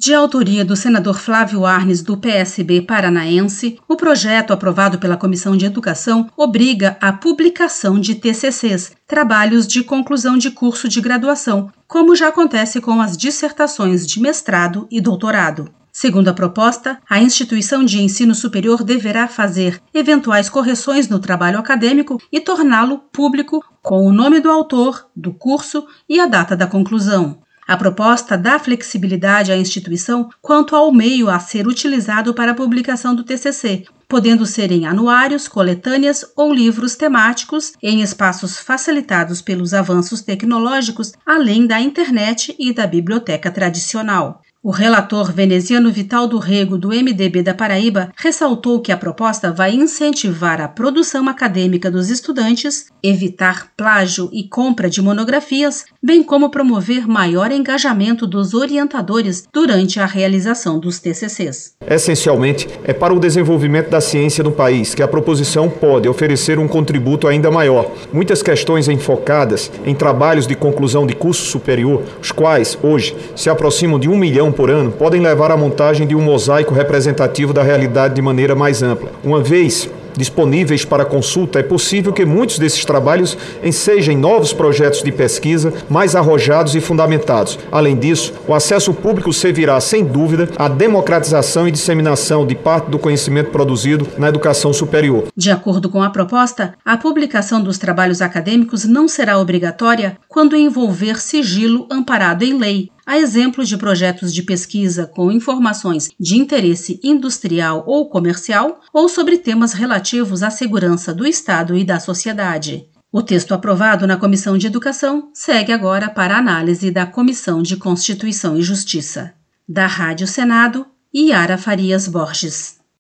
De autoria do senador Flávio Arnes, do PSB paranaense, o projeto aprovado pela Comissão de Educação obriga a publicação de TCCs, trabalhos de conclusão de curso de graduação, como já acontece com as dissertações de mestrado e doutorado. Segundo a proposta, a instituição de ensino superior deverá fazer eventuais correções no trabalho acadêmico e torná-lo público com o nome do autor, do curso e a data da conclusão. A proposta dá flexibilidade à instituição quanto ao meio a ser utilizado para a publicação do TCC, podendo ser em anuários, coletâneas ou livros temáticos em espaços facilitados pelos avanços tecnológicos, além da internet e da biblioteca tradicional. O relator veneziano Vital do Rego, do MDB da Paraíba, ressaltou que a proposta vai incentivar a produção acadêmica dos estudantes, evitar plágio e compra de monografias, bem como promover maior engajamento dos orientadores durante a realização dos TCCs. Essencialmente, é para o desenvolvimento da ciência no país que a proposição pode oferecer um contributo ainda maior. Muitas questões enfocadas em trabalhos de conclusão de curso superior, os quais, hoje, se aproximam de 1 milhão por ano, podem levar à montagem de um mosaico representativo da realidade de maneira mais ampla. Uma vez disponíveis para consulta, é possível que muitos desses trabalhos ensejem novos projetos de pesquisa mais arrojados e fundamentados. Além disso, o acesso público servirá, sem dúvida, à democratização e disseminação de parte do conhecimento produzido na educação superior. De acordo com a proposta, a publicação dos trabalhos acadêmicos não será obrigatória quando envolver sigilo amparado em lei, a exemplo de projetos de pesquisa com informações de interesse industrial ou comercial ou sobre temas relativos à segurança do Estado e da sociedade. O texto aprovado na Comissão de Educação segue agora para análise da Comissão de Constituição e Justiça. Da Rádio Senado, Yara Farias Borges.